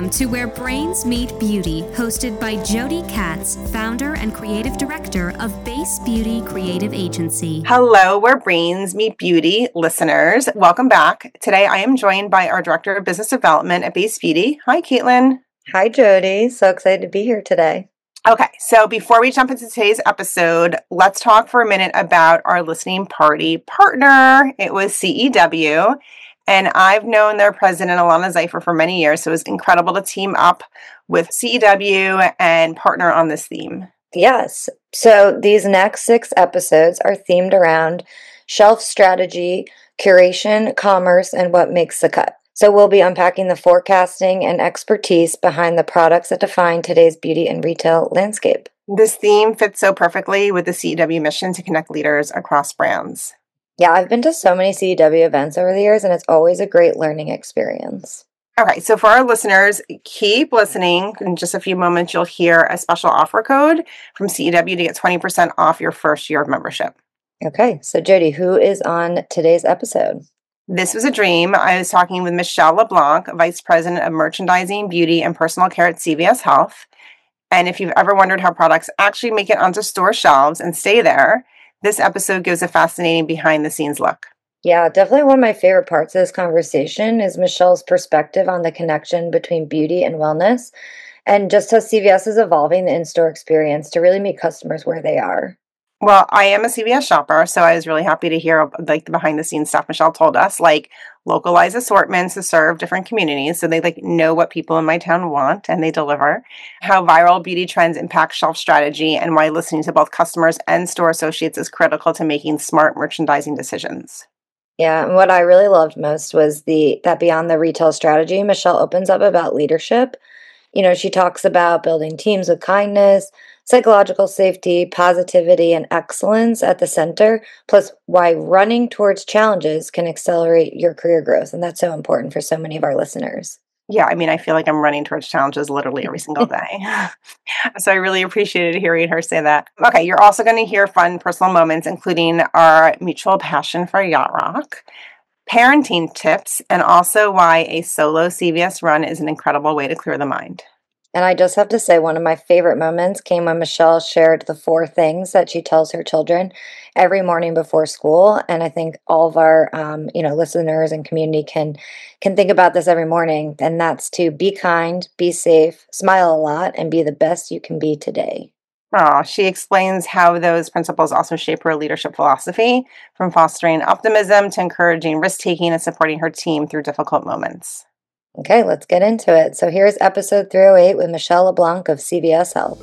Welcome to Where Brains Meet Beauty, hosted by Jody Katz, founder and creative director of Base Beauty Creative Agency. Hello, Where Brains Meet Beauty listeners. Welcome back. Today I am joined by our Director of Business Development at Base Beauty. Hi, Caitlin. Hi, Jody. So excited to be here today. Okay, so before we jump into today's episode, let's talk for a minute about our listening party partner. It was CEW. And I've known their president, Alana Zeifer, for many years, so it was incredible to team up with CEW and partner on this theme. Yes. So these next 6 episodes are themed around shelf strategy, curation, commerce, and what makes the cut. So we'll be unpacking the forecasting and expertise behind the products that define today's beauty and retail landscape. This theme fits so perfectly with the CEW mission to connect leaders across brands. Yeah, I've been to so many CEW events over the years, and it's always a great learning experience. Okay, so for our listeners, keep listening. In just a few moments, you'll hear a special offer code from CEW to get 20% off your first year of membership. Okay, so Jody, who is on today's episode? This was a dream. I was talking with Michelle LeBlanc, Vice President of Merchandising, Beauty, and Personal Care at CVS Health. And if you've ever wondered how products actually make it onto store shelves and stay there, this episode gives a fascinating behind-the-scenes look. Yeah, definitely one of my favorite parts of this conversation is Michelle's perspective on the connection between beauty and wellness, and just how CVS is evolving the in-store experience to really meet customers where they are. Well, I am a CVS shopper, so I was really happy to hear the behind-the-scenes stuff Michelle told us, like localized assortments to serve different communities, so they know what people in my town want and they deliver. How viral beauty trends impact shelf strategy, and why listening to both customers and store associates is critical to making smart merchandising decisions. Yeah, and what I really loved most was that beyond the retail strategy, Michelle opens up about leadership. You know, she talks about building teams with kindness, psychological safety, positivity, and excellence at the center, plus why running towards challenges can accelerate your career growth. And that's so important for so many of our listeners. Yeah, I mean, I feel like I'm running towards challenges literally every single day. So I really appreciated hearing her say that. Okay, you're also going to hear fun personal moments, including our mutual passion for yacht rock, parenting tips, and also why a solo CVS run is an incredible way to clear the mind. And I just have to say, one of my favorite moments came when Michelle shared the 4 things that she tells her children every morning before school. And I think all of our, listeners and community can think about this every morning. And that's to be kind, be safe, smile a lot, and be the best you can be today. Oh, she explains how those principles also shape her leadership philosophy, from fostering optimism to encouraging risk-taking and supporting her team through difficult moments. Okay, let's get into it. So here's episode 308 with Michelle LeBlanc of CVS Health.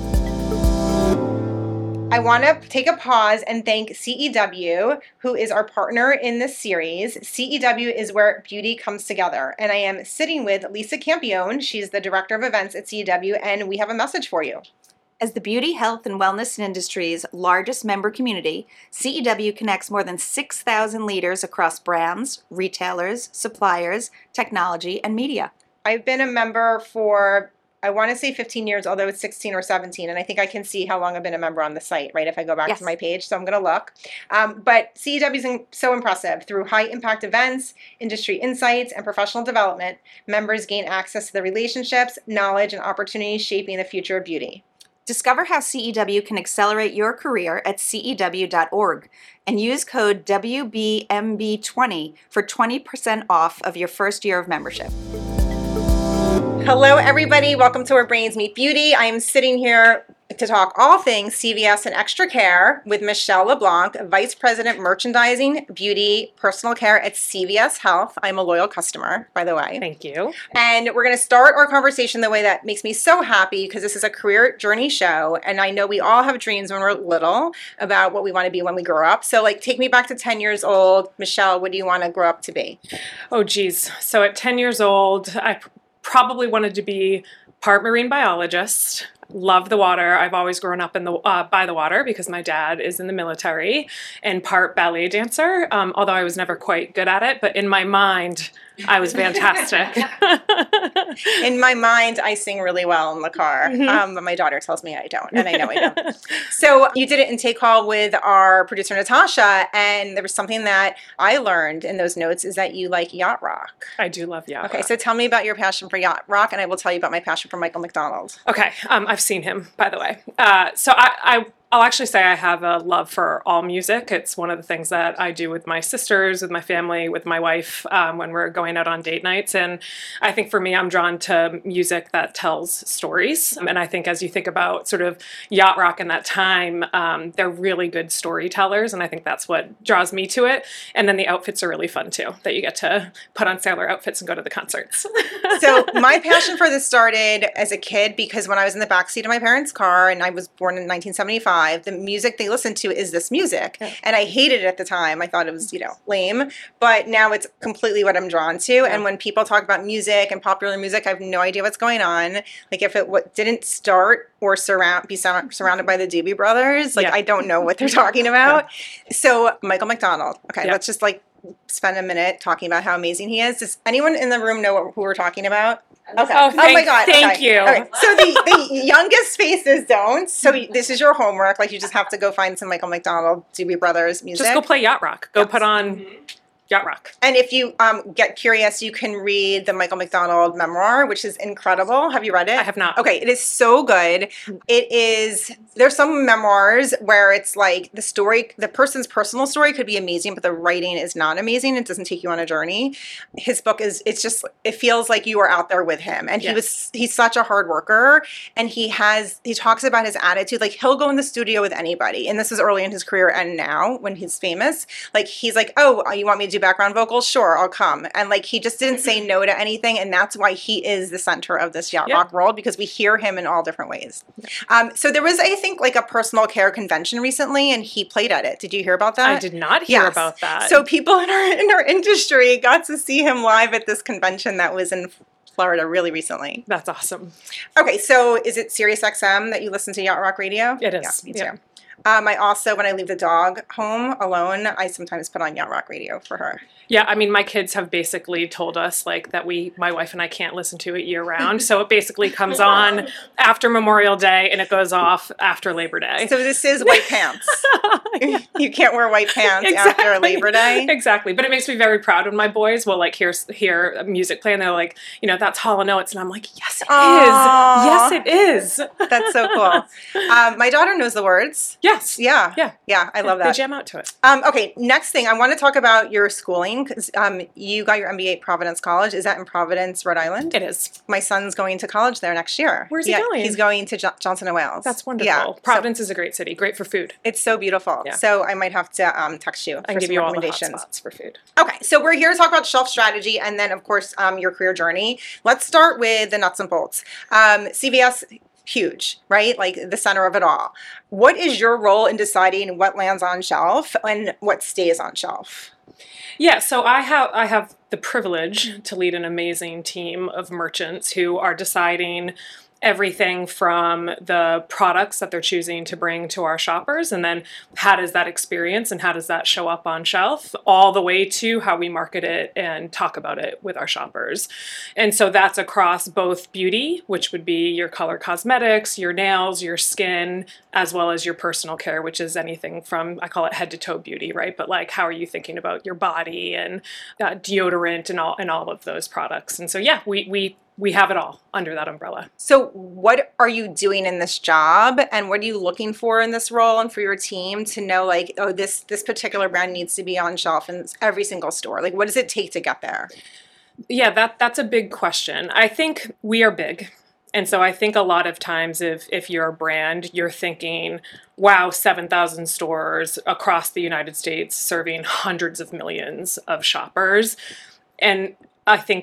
I want to take a pause and thank CEW, who is our partner in this series. CEW is where beauty comes together. And I am sitting with Lisa Campione. She's the Director of Events at CEW, and we have a message for you. As the beauty, health, and wellness industry's largest member community, CEW connects more than 6,000 leaders across brands, retailers, suppliers, technology, and media. I've been a member for, I want to say 15 years, although it's 16 or 17, and I think I can see how long I've been a member on the site, right, if I go back to my page, so I'm going to look. But CEW is so impressive. Through high-impact events, industry insights, and professional development, members gain access to the relationships, knowledge, and opportunities shaping the future of beauty. Discover how CEW can accelerate your career at cew.org and use code WBMB20 for 20% off of your first year of membership. Hello, everybody. Welcome to Where Brains Meet Beauty. I am sitting here to talk all things CVS and Extra Care with Michelle LeBlanc, Vice President Merchandising, Beauty, Personal Care at CVS Health. I'm a loyal customer, by the way. Thank you. And we're going to start our conversation the way that makes me so happy, because this is a career journey show, and I know we all have dreams when we're little about what we want to be when we grow up. So, take me back to 10 years old. Michelle, what do you want to grow up to be? Oh, geez. So at 10 years old, I probably wanted to be part marine biologist. love the water. I've always grown up in the by the water because my dad is in the military and part ballet dancer, although I was never quite good at it. But in my mind, I was fantastic. In my mind, I sing really well in the car, but my daughter tells me I don't, and I know I don't. So you did an intake call with our producer, Natasha, and there was something that I learned in those notes is that you like yacht rock. I do love yacht rock. Okay, so tell me about your passion for yacht rock, and I will tell you about my passion for Michael McDonald. Okay, I've seen him, by the way. So I'll actually say I have a love for all music. It's one of the things that I do with my sisters, with my family, with my wife when we're going out on date nights. And I think for me, I'm drawn to music that tells stories. And I think as you think about sort of yacht rock in that time, they're really good storytellers. And I think that's what draws me to it. And then the outfits are really fun too, that you get to put on sailor outfits and go to the concerts. So my passion for this started as a kid because when I was in the backseat of my parents' car, and I was born in 1975, the music they listened to is this music. Yeah. And I hated it at the time. I thought it was, lame. But now it's completely what I'm drawn to. Yeah. And when people talk about music and popular music, I have no idea what's going on. Like if it didn't start or be surrounded by the Doobie Brothers, I don't know what they're talking about. Yeah. So Michael McDonald. Okay, let's just spend a minute talking about how amazing he is. Does anyone in the room know who we're talking about? Okay. Oh my God. Thank you. Okay. So the youngest faces don't. So this is your homework. You just have to go find some Michael McDonald, Doobie Brothers music. Just go play yacht rock. Go put on yacht rock. And if you get curious, you can read the Michael McDonald memoir, which is incredible. Have you read it? I have not. Okay, it is so good. There's some memoirs where it's the story, the person's personal story could be amazing, but the writing is not amazing. It doesn't take you on a journey. His book it feels like you are out there with him. And he's such a hard worker. And he talks about his attitude. He'll go in the studio with anybody. And this is early in his career and now when he's famous. He's like, oh, you want me to do background vocals? Sure, I'll come. And he just didn't say no to anything. And that's why he is the center of this yacht rock world, because we hear him in all different ways. So there was, I think, a personal care convention recently, and he played at it. Did you hear about that? I did not hear about that. So people in our industry got to see him live at this convention that was in Florida really recently. That's awesome. Okay, so is it SiriusXM that you listen to Yacht Rock Radio? It is. Yeah, me too. I also, when I leave the dog home alone, I sometimes put on Yacht Rock Radio for her. Yeah, I mean, my kids have basically told us that my wife and I can't listen to it year round. So it basically comes on after Memorial Day and it goes off after Labor Day. So this is white pants. You can't wear white pants after Labor Day. Exactly. But it makes me very proud when my boys will hear music play and they're like, that's Hall & Oates. And I'm like, yes, it is. Yes, it is. That's so cool. My daughter knows the words. Yes. Yeah. I love that. They jam out to it. Okay, next thing, I want to talk about your schooling because you got your MBA at Providence College. Is that in Providence, Rhode Island? It is. My son's going to college there next year. Where's he going? He's going to Johnson & Wales. That's wonderful. Yeah. Providence is a great city. Great for food. It's so beautiful. Yeah. So I might have to text you for some recommendations. All the hot spots for food. Okay, so we're here to talk about shelf strategy and then, of course, your career journey. Let's start with the nuts and bolts. CVS, huge, right? The center of it all. What is your role in deciding what lands on shelf and what stays on shelf? Yeah, so I have the privilege to lead an amazing team of merchants who are deciding everything from the products that they're choosing to bring to our shoppers, and then how does that experience and how does that show up on shelf, all the way to how we market it and talk about it with our shoppers. And so that's across both beauty, which would be your color cosmetics, your nails, your skin, as well as your personal care, which is anything from, I call it head to toe beauty, right? But how are you thinking about your body and deodorant and all of those products. And so, yeah, we have it all under that umbrella. So what are you doing in this job and what are you looking for in this role and for your team to know this particular brand needs to be on shelf in every single store? What does it take to get there? Yeah, that's a big question. I think we are big. And so I think a lot of times if you're a brand, you're thinking, wow, 7,000 stores across the United States serving hundreds of millions of shoppers. And I think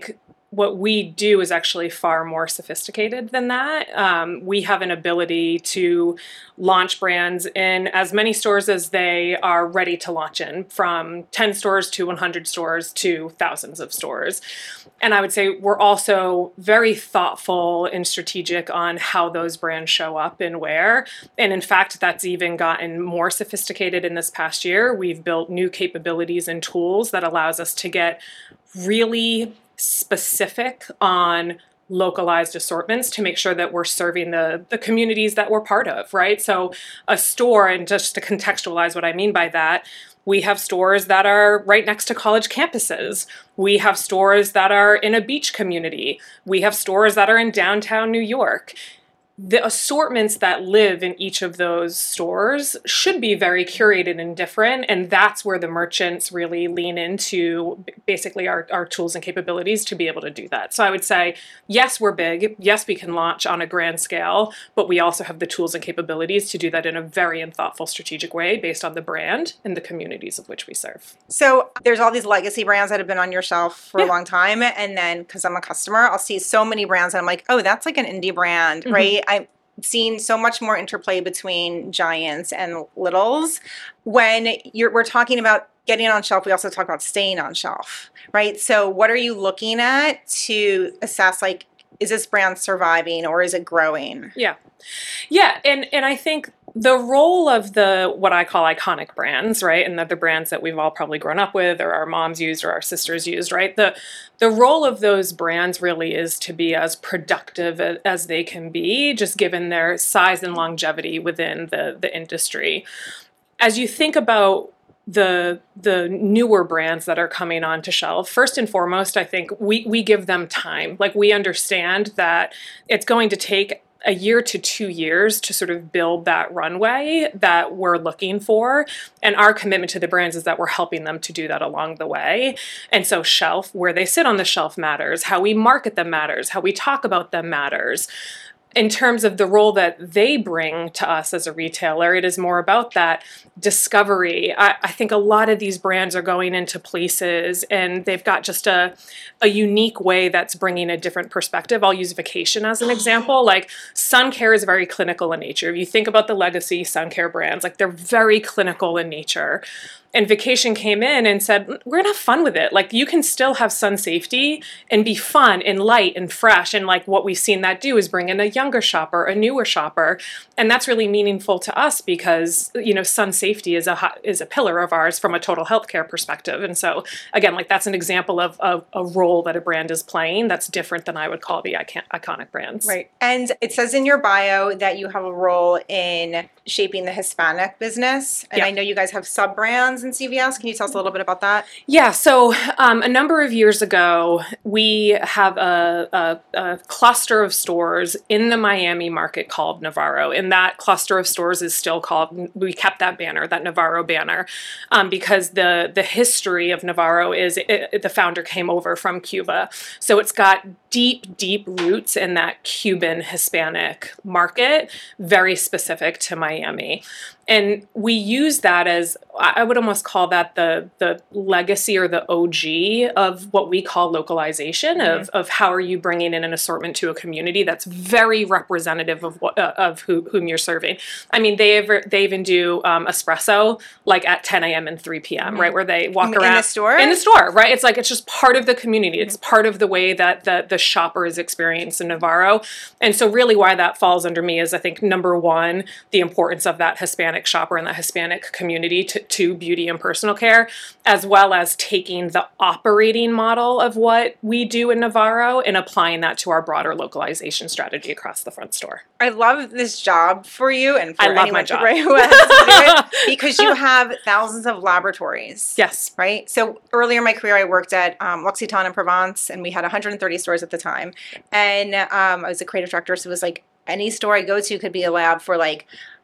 what we do is actually far more sophisticated than that. We have an ability to launch brands in as many stores as they are ready to launch in, from 10 stores to 100 stores to thousands of stores. And I would say we're also very thoughtful and strategic on how those brands show up and where. And in fact, that's even gotten more sophisticated in this past year. We've built new capabilities and tools that allows us to get really specific on localized assortments to make sure that we're serving the communities that we're part of, right? So a store, and just to contextualize what I mean by that, we have stores that are right next to college campuses. We have stores that are in a beach community. We have stores that are in downtown New York. The assortments that live in each of those stores should be very curated and different, and that's where the merchants really lean into basically our tools and capabilities to be able to do that. So I would say, yes, we're big. Yes, we can launch on a grand scale, but we also have the tools and capabilities to do that in a very thoughtful, strategic way based on the brand and the communities of which we serve. So there's all these legacy brands that have been on your shelf for a long time. And then, because I'm a customer, I'll see so many brands and I'm like, oh, that's like an indie brand, right? I'm seeing so much more interplay between giants and littles. When we're talking about getting on shelf, we also talk about staying on shelf, right? So what are you looking at to assess, like, is this brand surviving or is it growing? Yeah. And I think the role of the what I call iconic brands, right, and the brands that we've all probably grown up with or our moms used or our sisters used, right, the role of those brands really is to be as productive as they can be, just given their size and longevity within the industry. As you think about the newer brands that are coming onto shelf, first and foremost, I think we give them time. Like, we understand that it's going to take a year to 2 years to sort of build that runway that we're looking for. And our commitment to the brands is that we're helping them to do that along the way. And so shelf, where they sit on the shelf matters, how we market them matters, how we talk about them matters. In terms of the role that they bring to us as a retailer, it is more about that discovery. I think a lot of these brands are going into places and they've got just a unique way that's bringing a different perspective. I'll use vacation as an example. Like, sun care is very clinical in nature. If you think about the legacy sun care brands, like, they're very clinical in nature. And Vacation came in and said, we're gonna have fun with it. Like, you can still have sun safety and be fun and light and fresh. And like, what we've seen that do is bring in a younger shopper, a newer shopper. And that's really meaningful to us because, you know, sun safety is a pillar of ours from a total healthcare perspective. And so again, like, that's an example of a role that a brand is playing that's different than I would call the iconic brands. Right. And it says in your bio that you have a role in shaping the Hispanic business. And I know you guys have sub-brands in CVS. Can you tell us a little bit about that? Yeah. So a number of years ago, we have a cluster of stores in the Miami market called Navarro. And that cluster of stores is still called, we kept that banner, that Navarro banner, because the history of Navarro is the founder came over from Cuba. So it's got deep roots in that Cuban Hispanic market, very specific to Miami. And we use that as, I would almost call that the legacy or the OG of what we call localization, of how are you bringing in an assortment to a community that's very representative of whom you're serving. I mean, they even do espresso like at 10 a.m. and 3 p.m., right, where they walk around. In the store? In the store, right? It's like, it's just part of the community. It's part of the way that the shopper is experienced in Navarro. And so really why that falls under me is, I think, number one, the importance of that Hispanic shopper and the Hispanic community to beauty and personal care, as well as taking the operating model of what we do in Navarro and applying that to our broader localization strategy across the front store. I love this job for you and for I love anyone my job. who has to do it, because you have thousands of laboratories. Yes. Right? So earlier in my career, I worked at L'Occitane in Provence, and we had 130 stores at the time. And I was a creative director, so it was like any store I go to could be a lab for like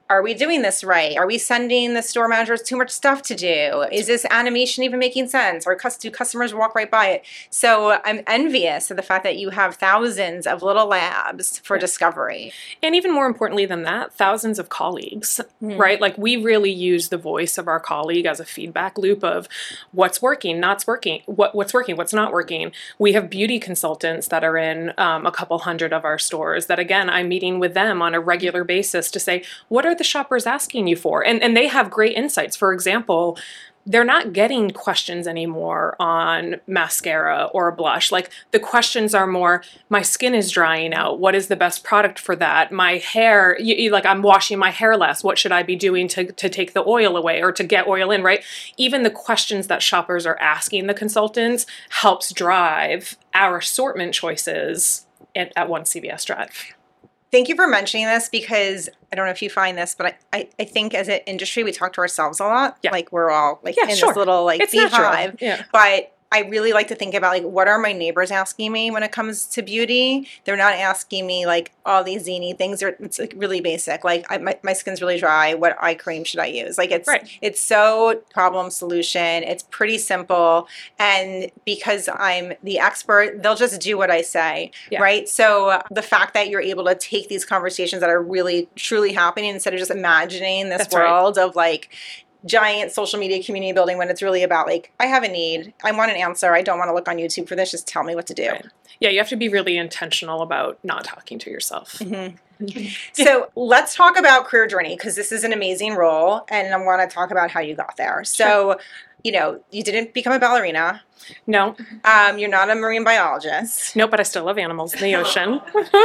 are we doing this right? Are we sending the store managers too much stuff to do? Is this animation even making sense? Or do customers walk right by it? So I'm envious of the fact that you have thousands of little labs for discovery. And even more importantly than that, thousands of colleagues, right? Like we really use the voice of our colleague as a feedback loop of what's working, what's working, what's not working. We have beauty consultants that are in a couple hundred of our stores that, again, I'm meeting with them on a regular basis to say, what are the shoppers asking you for? And they have great insights. For example, they're not getting questions anymore on mascara or blush. Like the questions are more, my skin is drying out. What is the best product for that? My hair, like I'm washing my hair less. What should I be doing to take the oil away or to get oil in, right? Even the questions that shoppers are asking the consultants helps drive our assortment choices at One CVS Drive. Thank you for mentioning this because I don't know if you find this, but I think as an industry, we talk to ourselves a lot. Yeah. Like we're all like in sure. this little like It's beehive. Yeah. But I really like to think about like what are my neighbors asking me when it comes to beauty? They're not asking me like all these zany things. It's like really basic. Like my skin's really dry. What eye cream should I use? Like it's so problem solution. It's pretty simple. And because I'm the expert, they'll just do what I say. Yeah. Right. So the fact that you're able to take these conversations that are really truly happening instead of just imagining this world of like giant social media community building when it's really about like, I have a need. I want an answer. I don't want to look on YouTube for this. Just tell me what to do. Right. Yeah, you have to be really intentional about not talking to yourself. Mm-hmm. So let's talk about career journey because this is an amazing role and I want to talk about how you got there. So, you didn't become a ballerina. No. You're not a marine biologist. No, but I still love animals in the ocean.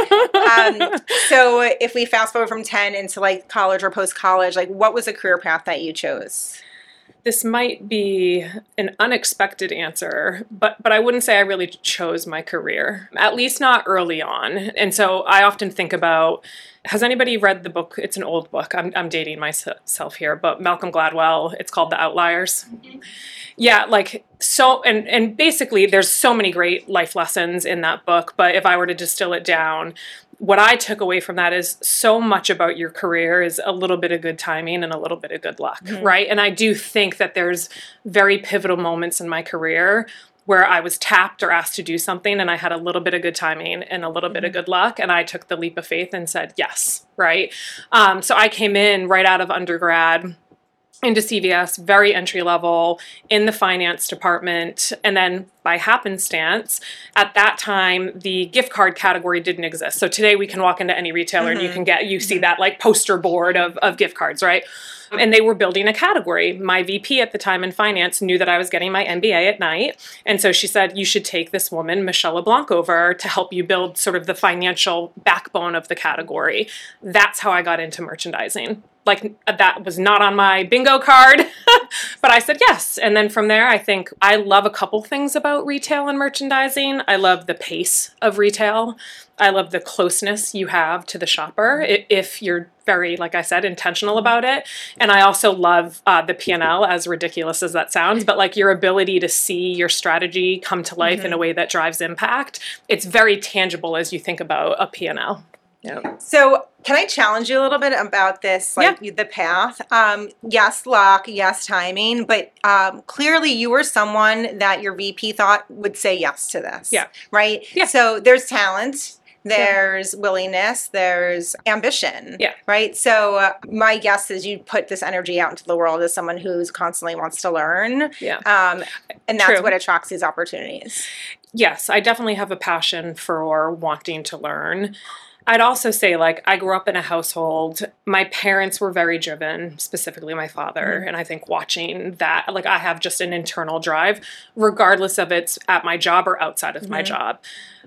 So if we fast forward from 10 into like college or post-college, like what was a career path that you chose? This might be an unexpected answer, but I wouldn't say I really chose my career, at least not early on. And so I often think about, has anybody read the book? It's an old book. I'm dating myself here, but Malcolm Gladwell, it's called The Outliers. Yeah, like so, and basically there's so many great life lessons in that book, but if I were to distill it down, what I took away from that is so much about your career is a little bit of good timing and a little bit of good luck, right? And I do think that there's very pivotal moments in my career where I was tapped or asked to do something and I had a little bit of good timing and a little bit of good luck and I took the leap of faith and said yes, right? So I came in right out of undergrad into CVS, very entry level in the finance department. And then by happenstance, at that time, the gift card category didn't exist. So today we can walk into any retailer and you see that like poster board of gift cards, right? And they were building a category. My VP at the time in finance knew that I was getting my MBA at night. And so she said, you should take this woman, Michelle LeBlanc, over to help you build sort of the financial backbone of the category. That's how I got into merchandising. Like that was not on my bingo card, but I said yes. And then from there, I think I love a couple things about retail and merchandising. I love the pace of retail. I love the closeness you have to the shopper if you're very, like I said, intentional about it. And I also love the P&L, as ridiculous as that sounds, but like your ability to see your strategy come to life in a way that drives impact. It's very tangible as you think about a P&L. Yeah. So can I challenge you a little bit about this, like the path? Yes, luck, yes, timing, but clearly you were someone that your VP thought would say yes to this. Yeah. Right? Yeah. So there's talent. There's willingness, there's ambition, right? So my guess is you put this energy out into the world as someone who's constantly wants to learn. And that's what attracts these opportunities. Yes, I definitely have a passion for wanting to learn. I'd also say, like, I grew up in a household, my parents were very driven, specifically my father, and I think watching that, like, I have just an internal drive, regardless of it's at my job or outside of my job.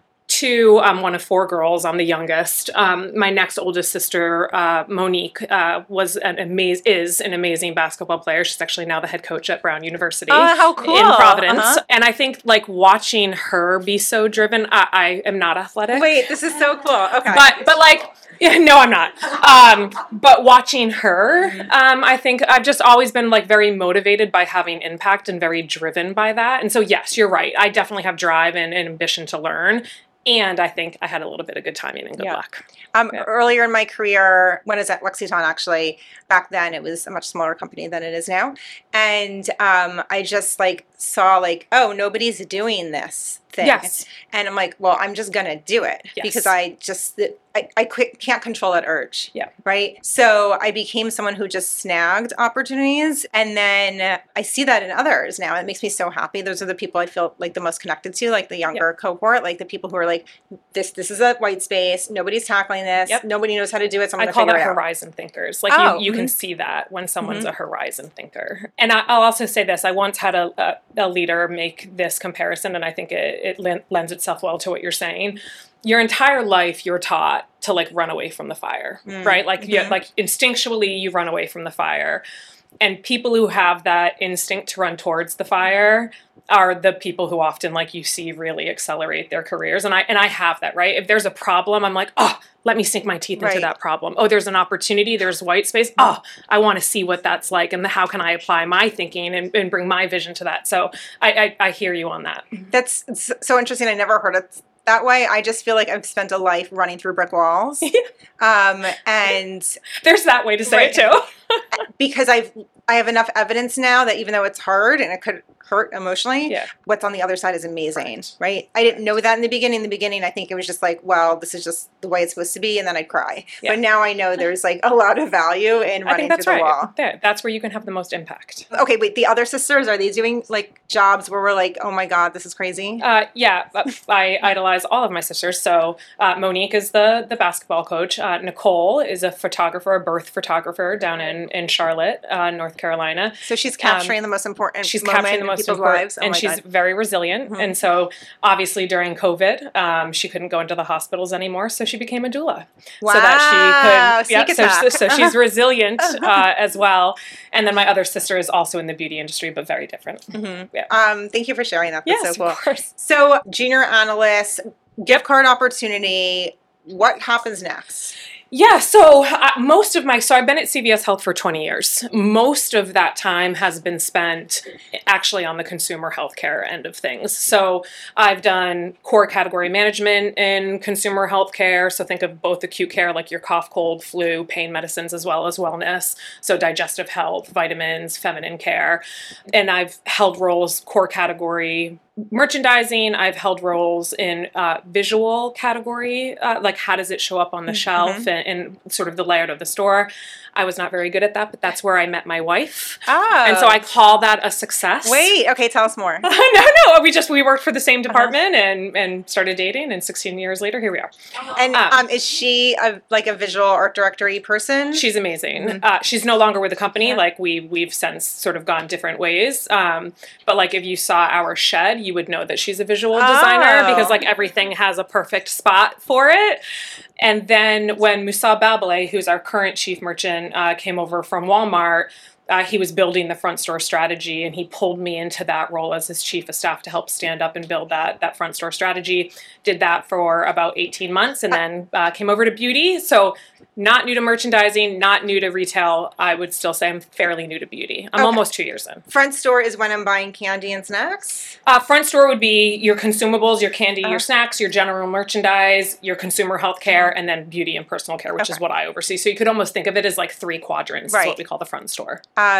Two, I'm one of four girls. I'm the youngest. My next oldest sister, Monique, is an amazing basketball player. She's actually now the head coach at Brown University. Oh, how cool. In Providence. And I think like watching her be so driven, I am not athletic. Wait, this is so cool. Okay. But like, no, I'm not. But watching her, I think I've just always been like very motivated by having impact and very driven by that. And so, yes, you're right. I definitely have drive and ambition to learn. And I think I had a little bit of good timing and good luck. Earlier in my career, when I was at Lexington, actually, back then it was a much smaller company than it is now. And I just like saw like, oh, nobody's doing this thing. Yes. And I'm like, well, I'm just going to do it because I can't control that urge. Yeah. Right. So I became someone who just snagged opportunities. And then I see that in others now. It makes me so happy. Those are the people I feel like the most connected to, like the younger cohort, like the people who are like, this is a white space. Nobody's tackling this. Yep. Nobody knows how to do it. So I'm I going to call figure that it out. horizon thinkers. Like you can see that when someone's a horizon thinker. And I'll also say this. I once had a leader make this comparison, and I think it lends itself well to what you're saying. Your entire life, you're taught to like run away from the fire, right? Like, like instinctually, you run away from the fire. And people who have that instinct to run towards the fire are the people who often, like you see, really accelerate their careers. And I have that, right? If there's a problem, I'm like, oh, let me sink my teeth into that problem. Oh, there's an opportunity. There's white space. Oh, I want to see what that's like. And how can I apply my thinking and bring my vision to that? So I hear you on that. That's so interesting. I never heard it that way. I just feel like I've spent a life running through brick walls. And there's that way to say it too. Because I have enough evidence now that even though it's hard and it could hurt emotionally, what's on the other side is amazing, right? I didn't know that in the beginning. In the beginning, I think it was just like, well, this is just the way it's supposed to be, and then I'd cry. But now I know there's like a lot of value in running through the wall. That's where you can have the most impact. Okay, wait, the other sisters, are they doing like jobs where we're like, oh my God, this is crazy? I idolize all of my sisters. So Monique is the basketball coach. Nicole is a birth photographer down in Charlotte, North Carolina. So she's capturing the most important moment in people's lives. And she's very resilient. And so obviously during COVID, she couldn't go into the hospitals anymore. So she became a doula. Wow. So that she could, so she's resilient as well. And then my other sister is also in the beauty industry, but very different. Thank you for sharing that. That's yes, so cool. Of course. So junior analyst, gift card opportunity, what happens next? Yeah, so I've been at CVS Health for 20 years. Most of that time has been spent actually on the consumer healthcare end of things. So I've done core category management in consumer healthcare. So think of both acute care, like your cough, cold, flu, pain medicines, as well as wellness. So digestive health, vitamins, feminine care. And I've held roles, core category merchandising. I've held roles in visual category, like how does it show up on the shelf and sort of the layout of the store. I was not very good at that, but that's where I met my wife. Oh. And so I call that a success. Wait, okay, tell us more. No, we worked for the same department and started dating, and 16 years later, here we are. And is she a visual art director-y person? She's amazing. She's no longer with the company. Like we've since sort of gone different ways. But like if you saw our shed, you would know that she's a visual designer because like everything has a perfect spot for it. And then when Moussa Babale, who's our current chief merchant, came over from Walmart, he was building the front store strategy, and he pulled me into that role as his chief of staff to help stand up and build that front store strategy. Did that for about 18 months and then came over to beauty. So not new to merchandising, not new to retail. I would still say I'm fairly new to beauty. I'm almost 2 years in. Front store is when I'm buying candy and snacks? Front store would be your consumables, your candy, your snacks, your general merchandise, your consumer healthcare, and then beauty and personal care, which is what I oversee. So you could almost think of it as like 3 quadrants. That's what we call the front store.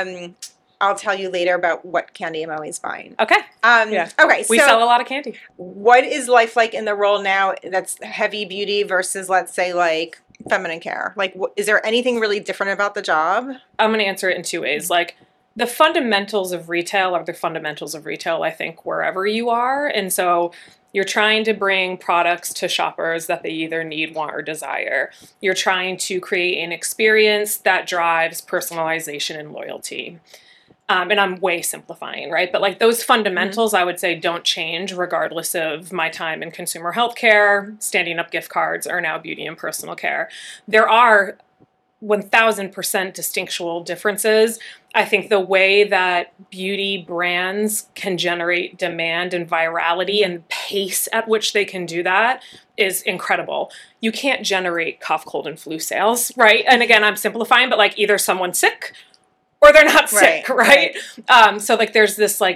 I'll tell you later about what candy I'm always buying. Okay. Okay. We sell a lot of candy. What is life like in the role now that's heavy beauty versus, let's say, like feminine care? Like, is there anything really different about the job? I'm going to answer it in 2 ways. Like, the fundamentals of retail are the fundamentals of retail, I think, wherever you are. And so you're trying to bring products to shoppers that they either need, want, or desire. You're trying to create an experience that drives personalization and loyalty. And I'm way simplifying, right? But like those fundamentals, I would say, don't change regardless of my time in consumer healthcare, standing up gift cards, or now beauty and personal care. There are 1,000% distinctual differences. I think the way that beauty brands can generate demand and virality and pace at which they can do that is incredible. You can't generate cough, cold, and flu sales, right? And again, I'm simplifying, but like either someone's sick or they're not sick, right? So like there's this like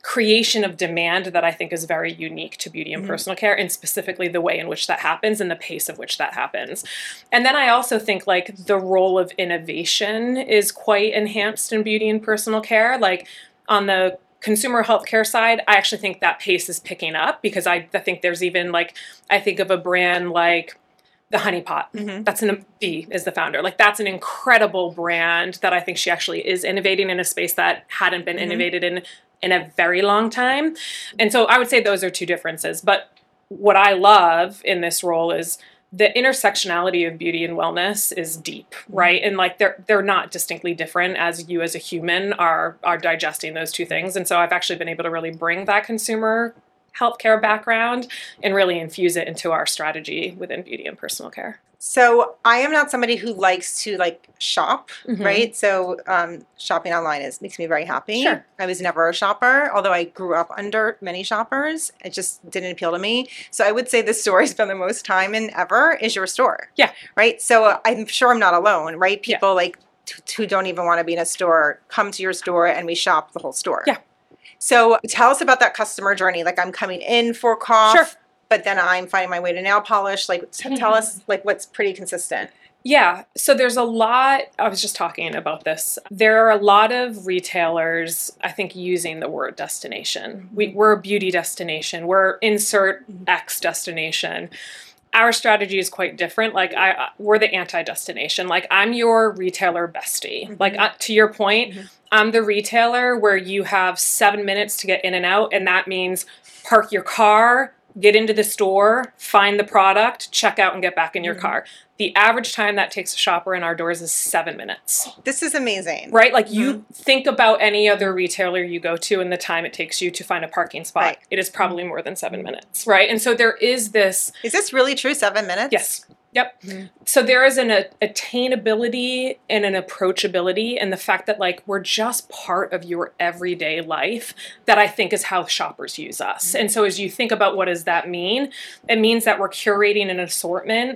creation of demand that I think is very unique to beauty and personal care, and specifically the way in which that happens and the pace of which that happens. And then I also think like the role of innovation is quite enhanced in beauty and personal care. Like on the consumer healthcare side, I actually think that pace is picking up, because I think there's even like, I think of a brand like the Honey Pot. That's Bee is the founder. Like that's an incredible brand that I think she actually is innovating in a space that hadn't been innovated in a very long time. And so I would say those are two differences. But what I love in this role is the intersectionality of beauty and wellness is deep, right? And like they're not distinctly different as you as a human are digesting those two things. And so I've actually been able to really bring that consumer healthcare background and really infuse it into our strategy within beauty and personal care. So I am not somebody who likes to like shop, right? So shopping online makes me very happy. Sure. I was never a shopper, although I grew up under many shoppers. It just didn't appeal to me. So I would say the store I spend the most time in ever is your store. Yeah. Right? So I'm sure I'm not alone, right? People like who don't even want to be in a store come to your store and we shop the whole store. Yeah. So tell us about that customer journey. Like I'm coming in for cough. Sure. But then I'm finding my way to nail polish. Like, tell us, like, what's pretty consistent. Yeah. So there's a lot, I was just talking about this. There are a lot of retailers, I think, using the word destination. We're a beauty destination. We're insert X destination. Our strategy is quite different. Like we're the anti-destination. Like I'm your retailer bestie. Like to your point, I'm the retailer where you have 7 minutes to get in and out. And that means park your car, get into the store, find the product, check out, and get back in your car. The average time that takes a shopper in our doors is 7 minutes. This is amazing. Right? Like you think about any other retailer you go to and the time it takes you to find a parking spot. Right. It is probably more than 7 minutes, right? And so there is this... Is this really true, 7 minutes? Yes. Yep. So there is an attainability and an approachability, and the fact that like we're just part of your everyday life that I think is how shoppers use us. And so as you think about what does that mean, it means that we're curating an assortment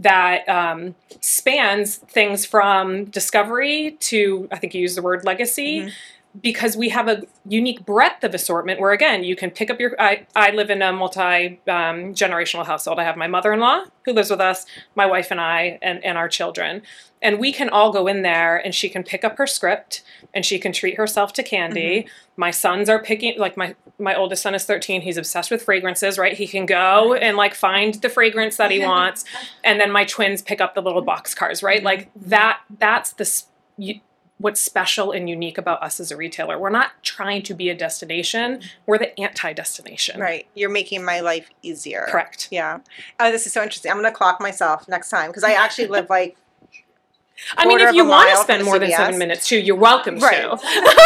that spans things from discovery to, I think you used the word legacy, because we have a unique breadth of assortment where, again, you can pick up your... I live in a multi-generational household. I have my mother-in-law who lives with us, my wife and I, and our children. And we can all go in there and she can pick up her script and she can treat herself to candy. My sons are picking... Like, my oldest son is 13. He's obsessed with fragrances, right? He can go and, like, find the fragrance that he wants. And then my twins pick up the little boxcars, right? Like, that's the... What's special and unique about us as a retailer. We're not trying to be a destination. We're the anti-destination. Right. You're making my life easier. Correct. Yeah. Oh, this is so interesting. I'm going to clock myself next time because I actually live like... I mean, if you want to spend more than 7 minutes too, you're welcome to.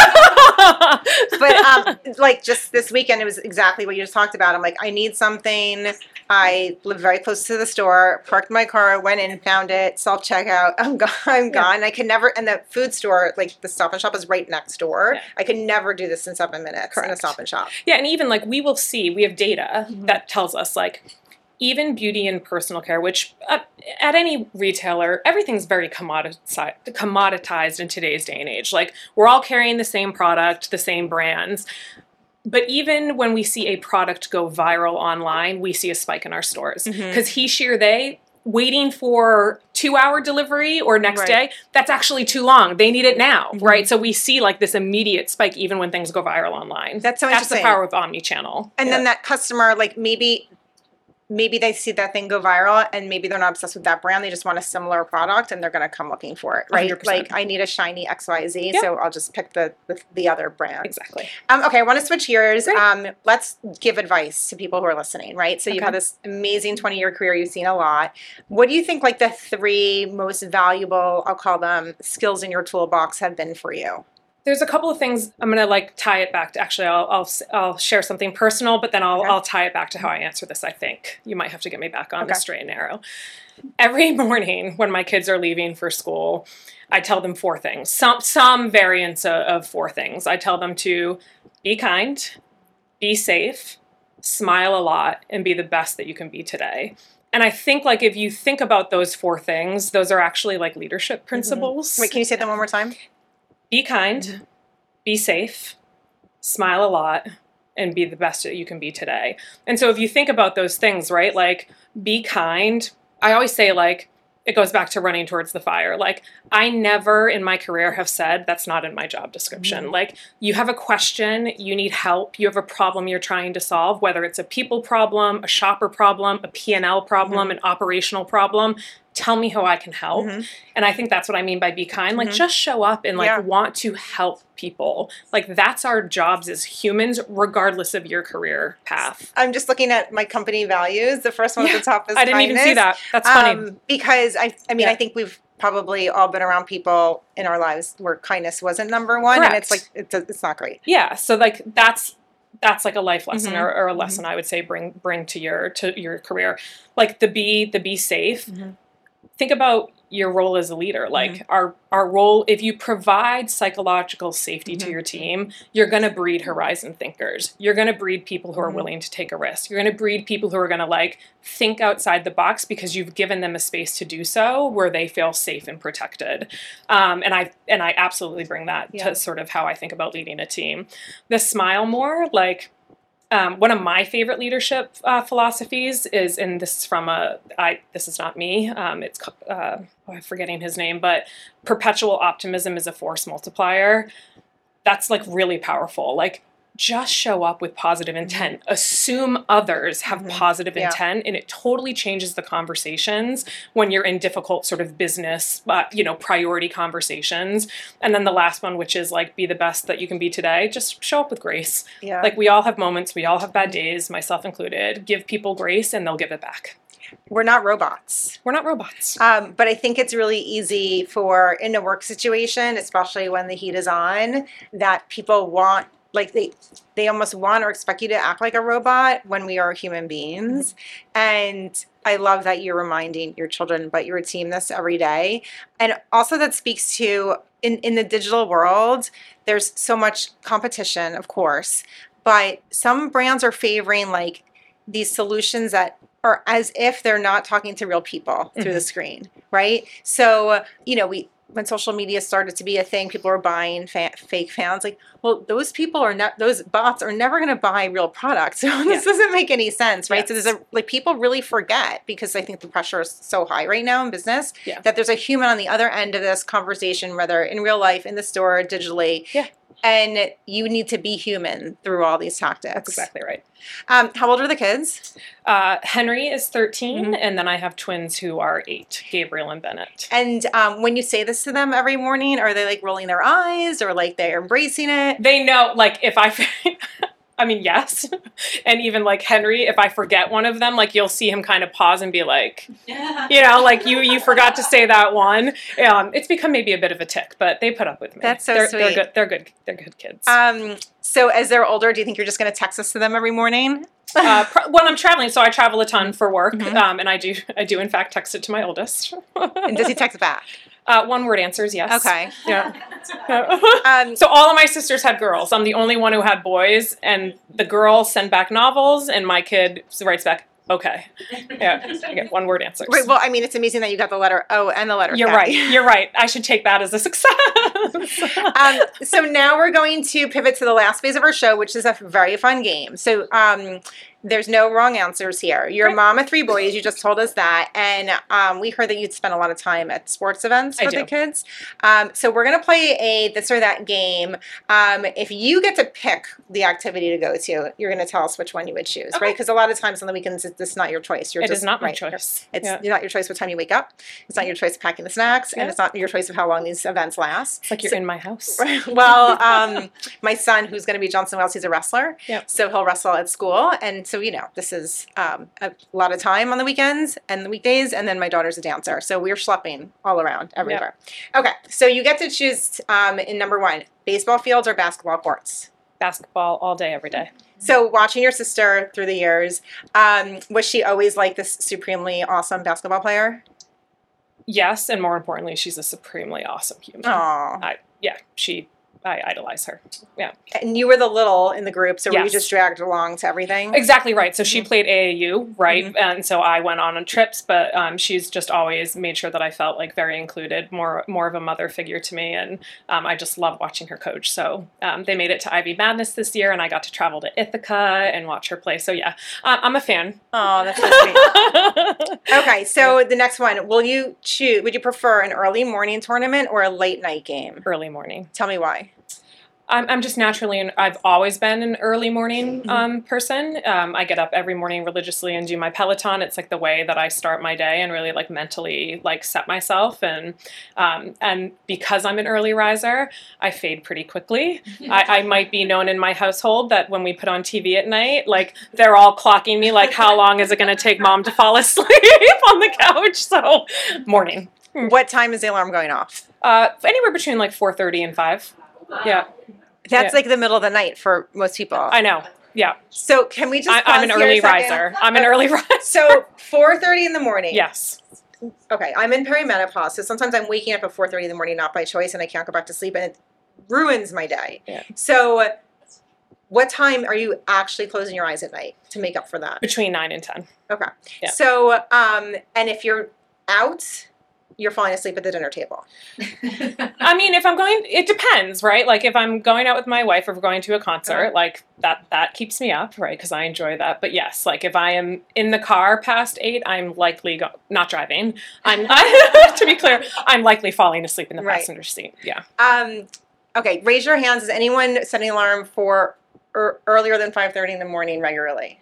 But like just this weekend, it was exactly what you just talked about. I'm like, I need something. I live very close to the store, parked my car, went in, found it, self-checkout. I'm gone. I can never, and the food store, like the Stop and Shop is right next door. Yeah. I can never do this in 7 minutes in a Stop and Shop. Yeah, and even like we have data that tells us like, even beauty and personal care, which at any retailer, everything's very commoditized in today's day and age. Like we're all carrying the same product, the same brands. But even when we see a product go viral online, we see a spike in our stores. Because he, she, or they waiting for 2-hour delivery or next day, that's actually too long. They need it now, right? So we see like this immediate spike even when things go viral online. That's so interesting. That's the power of omnichannel. And then that customer, like maybe they see that thing go viral and maybe they're not obsessed with that brand. They just want a similar product and they're going to come looking for it, right? 100%. Like I need a shiny XYZ, so I'll just pick the other brand. Exactly. Okay, I want to switch gears. Let's give advice to people who are listening, right? So you've had this amazing 20-year career. You've seen a lot. What do you think like the 3 most valuable, I'll call them, skills in your toolbox have been for you? There's a couple of things I'm going to like tie it back to. Actually, I'll share something personal, but then I'll tie it back to how I answer this. I think you might have to get me back on the straight and narrow. Every morning when my kids are leaving for school, I tell them 4 things. Some variants of 4 things. I tell them to be kind, be safe, smile a lot, and be the best that you can be today. And I think like if you think about those 4 things, those are actually like leadership principles. Wait, can you say them one more time? Be kind, be safe, smile a lot, and be the best that you can be today. And so if you think about those things, right, like be kind. I always say, like, it goes back to running towards the fire. Like, I never in my career have said that's not in my job description. Mm-hmm. Like, you have a question, you need help, you have a problem you're trying to solve, whether it's a people problem, a shopper problem, a P&L problem, mm-hmm. an operational problem. Tell me how I can help. Mm-hmm. And I think that's what I mean by be kind. Like, mm-hmm. just show up and like want to help people. Like, that's our jobs as humans, regardless of your career path. I'm just looking at my company values. The first one at the top is I didn't kindness. even see that. That's funny. Because I mean, I think we've probably all been around people in our lives where kindness wasn't number one. Correct. And it's like, it's not great. Yeah. So like, that's like a life lesson, mm-hmm. or a lesson I would say bring to your career. Like the be safe. Mm-hmm. Think about your role as a leader. Like mm-hmm. our role, if you provide psychological safety mm-hmm. to your team, you're going to breed horizon thinkers. You're going to breed people who are mm-hmm. willing to take a risk. You're going to breed people who are going to like think outside the box because you've given them a space to do so where they feel safe and protected. And I absolutely bring that to sort of how I think about leading a team. The smile more, like, one of my favorite leadership philosophies is, and this is from this is not me, it's, I'm forgetting his name, but perpetual optimism is a force multiplier. That's like really powerful. Like, just show up with positive intent. Assume others have mm-hmm. positive intent, and it totally changes the conversations when you're in difficult sort of business, priority conversations. And then the last one, which is like, be the best that you can be today. Just show up with grace. Yeah. Like, we all have moments. We all have bad days, myself included. Give people grace, and they'll give it back. We're not robots. We're not robots. But I think it's really easy for, in a work situation, especially when the heat is on, that people want, like they almost want or expect you to act like a robot when we are human beings. And I love that you're reminding your children, but your team this every day. And also that speaks to, in the digital world, there's so much competition, of course, but some brands are favoring like these solutions that are as if they're not talking to real people through mm-hmm. the screen, right? So, when social media started to be a thing, people were buying fake fans. Like, well, those bots are never going to buy real products. So this doesn't make any sense, right? Yes. So people really forget, because I think the pressure is so high right now in business, that there's a human on the other end of this conversation, whether in real life, in the store, digitally. Yeah. And you need to be human through all these tactics. That's exactly right. How old are the kids? Henry is 13, mm-hmm. and then I have twins who are 8, Gabriel and Bennett. And when you say this to them every morning, are they like rolling their eyes, or like they're embracing it? They know, like, if I mean, yes. And even like Henry, if I forget one of them, like, you'll see him kind of pause and be like, like you forgot to say that one. It's become maybe a bit of a tick, but they put up with me. That's so sweet. They're good. They're good kids. So as they're older, do you think you're just going to text this to them every morning? When I'm traveling, so I travel a ton for work, mm-hmm. And I do in fact text it to my oldest. And does he text back? One-word answers, yes. Okay. Yeah. So all of my sisters had girls. I'm the only one who had boys, and the girls send back novels, and my kid writes back, okay. Yeah, I get one-word answers. Right, well, I mean, it's amazing that you got the letter O and the letter K. You're right. I should take that as a success. So now we're going to pivot to the last phase of our show, which is a very fun game. So there's no wrong answers here. You're a mom of 3 boys. You just told us that. And we heard that you'd spend a lot of time at sports events with the kids. So we're going to play a this or that game. If you get to pick the activity to go to, you're going to tell us which one you would choose, right? Because a lot of times on the weekends, it's not your choice. It is not my choice. It's not your choice what time you wake up. It's not your choice of packing the snacks. And it's not your choice of how long these events last. It's like you're in my house. Well, my son, who's going to be Johnson Wales, he's a wrestler. Yep. So he'll wrestle at school. And so, this is a lot of time on the weekends and the weekdays. And then my daughter's a dancer. So we're schlepping all around everywhere. Yep. Okay. So you get to choose in number 1, baseball fields or basketball courts? Basketball all day, every day. So watching your sister through the years, was she always like this supremely awesome basketball player? Yes. And more importantly, she's a supremely awesome human. Aww. She I idolize her. Yeah. And you were the little in the group, so were you Yes. just dragged along to everything? Exactly right. So she played AAU, right? And so I went on trips, but she's just always made sure that I felt like very included, more of a mother figure to me, and I just love watching her coach. So they made it to Ivy Madness this year, and I got to travel to Ithaca and watch her play. So yeah, I'm a fan. Oh, that's so sweet. Okay, so the next one, would you prefer an early morning tournament or a late night game? Early morning. Tell me why. I'm just naturally, I've always been an early morning person. I get up every morning religiously and do my Peloton. It's like the way that I start my day and really like mentally like set myself. And because I'm an early riser, I fade pretty quickly. I might be known in my household that when we put on TV at night, like they're all clocking me like, how long is it going to take mom to fall asleep on the couch? So morning. What time is the alarm going off? Anywhere between like 4:30 and 5. Yeah. That's like the middle of the night for most people. I know. Yeah. So can we just I'm an pause here early a second? riser. I'm an early riser. So 4:30 in the morning. Yes. Okay, I'm in perimenopause, so sometimes I'm waking up at 4:30 in the morning, not by choice, and I can't go back to sleep, and it ruins my day. Yeah. So what time are you actually closing your eyes at night to make up for that? Between 9 and 10. Okay. Yeah. So, and if you're out, you're falling asleep at the dinner table. I mean, if I'm going, it depends, right? Like if I'm going out with my wife or we're going to a concert, like that keeps me up, right? Because I enjoy that. But yes, like if I am in the car past 8, I'm likely not driving. To be clear, I'm likely falling asleep in the passenger seat. Yeah. Okay. Raise your hands. Is anyone setting an alarm for earlier than 5:30 in the morning regularly?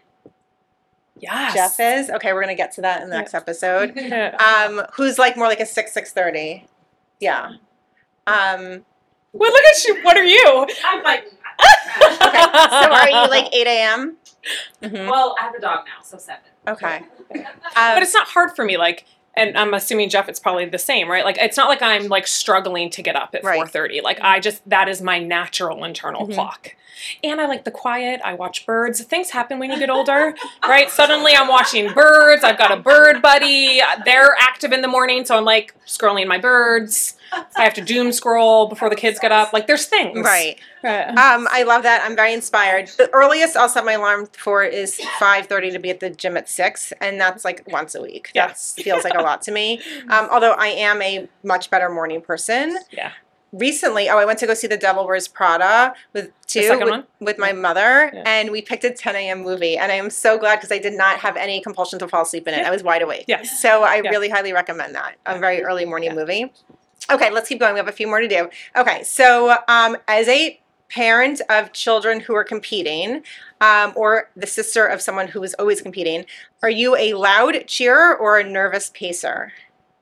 Yes. Jeff is? Okay, we're going to get to that in the next episode. Yeah. Who's like more like a 6:30? Yeah. Well, look at you. What are you? I'm like, Okay, so are you like 8 a.m.? Mm-hmm. well, I have a dog now, so 7. Okay. But it's not hard for me, like, and I'm assuming, Jeff, it's probably the same, right? Like, it's not like I'm, like, struggling to get up at Right. 4:30. Like, that is my natural internal clock. And I like the quiet. I watch birds. Things happen when you get older, right? Suddenly I'm watching birds. I've got a bird buddy. They're active in the morning, so I'm, like, scrolling my birds. I have to doom scroll before the kids get up. Like, there's things. Right. I love that. I'm very inspired. The earliest I'll set my alarm for is 5:30 to be at the gym at 6, and that's like once a week. Yeah. That feels like a lot to me. Although I am a much better morning person. Yeah. Recently, I went to go see The Devil Wears Prada with second one? with my mother, Yeah. and we picked a 10 a.m. movie, and I am so glad because I did not have any compulsion to fall asleep in it. I was wide awake. Yes. So I Yeah. really highly recommend that. A very early morning movie. Okay, let's keep going. We have a few more to do. Okay, so as a parent of children who are competing, or the sister of someone who is always competing, are you a loud cheerer or a nervous pacer?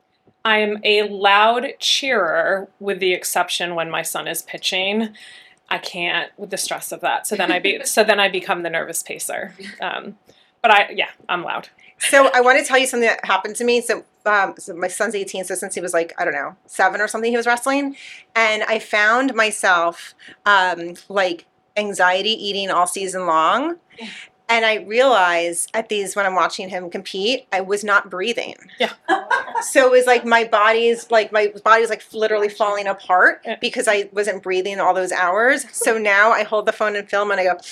I am a loud cheerer, with the exception when my son is pitching. I can't with the stress of that. So then I become the nervous pacer. But I'm loud. So I want to tell you something that happened to me. So my son's 18, so since he was like, I don't know, 7 or something, he was wrestling. And I found myself like anxiety eating all season long. And I realized when I'm watching him compete, I was not breathing. Yeah. So it was like my body was like literally falling apart because I wasn't breathing all those hours. So now I hold the phone and film and I go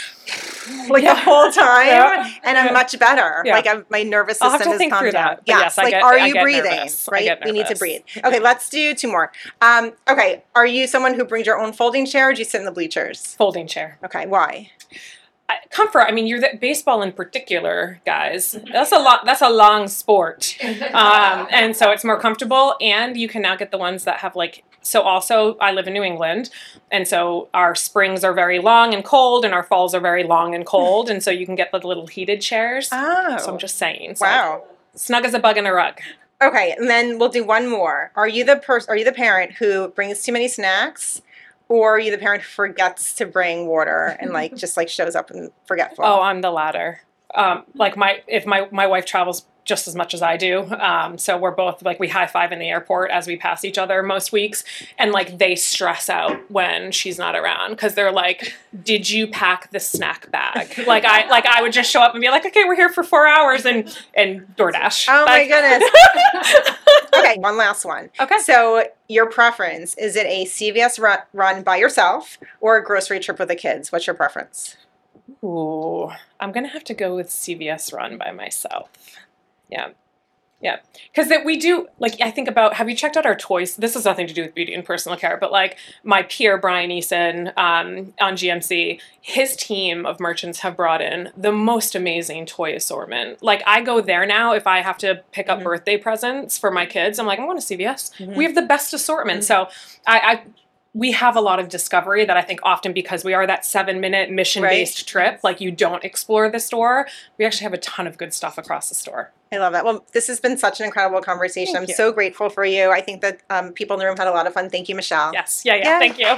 like the whole time, and I'm much better. Yeah. Like my nervous I'll have system to has think calmed through down. that. But yes, I like get- are I you get breathing? nervous. I Right, get we need to nervous. breathe. Okay, let's do 2 more. Okay, are you someone who brings your own folding chair, or do you sit in the bleachers? Folding chair. Okay, why? Comfort. I mean, baseball in particular, guys. That's a long sport, and so it's more comfortable. And you can now get the ones that have like. So also, I live in New England, and so our springs are very long and cold, and our falls are very long and cold, and so you can get the little heated chairs. Oh, So I'm just saying. So wow. snug as a bug in a rug. Okay, and then we'll do one more. Are you the parent who brings too many snacks? Or are you the parent who forgets to bring water and like just like shows up and forgetful? Oh, I'm the latter. Like if my wife travels just as much as I do. So we're both like, we high five in the airport as we pass each other most weeks. And like, they stress out when she's not around because they're like, did you pack the snack bag? I would just show up and be like, okay, we're here for 4 hours and DoorDash. Oh my goodness. Okay, one last one. Okay. So your preference, is it a CVS run by yourself or a grocery trip with the kids? What's your preference? Ooh, I'm going to have to go with CVS run by myself. Yeah. Because we do, like, I think about, have you checked out our toys? This has nothing to do with beauty and personal care, but like my peer, Brian Eason, on GMC, his team of merchants have brought in the most amazing toy assortment. Like, I go there now if I have to pick up birthday presents for my kids. I'm like, I'm going to CVS. We have the best assortment. So we have a lot of discovery that I think often because we are that 7-minute mission-based trip, like you don't explore the store. We actually have a ton of good stuff across the store. I love that. Well, this has been such an incredible conversation. I'm so grateful for you. I think that people in the room had a lot of fun. Thank you, Michelle. Yes. Yeah. Thank you.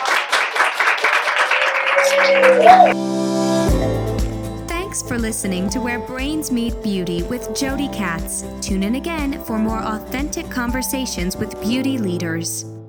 Thanks for listening to Where Brains Meet Beauty with Jody Katz. Tune in again for more authentic conversations with beauty leaders.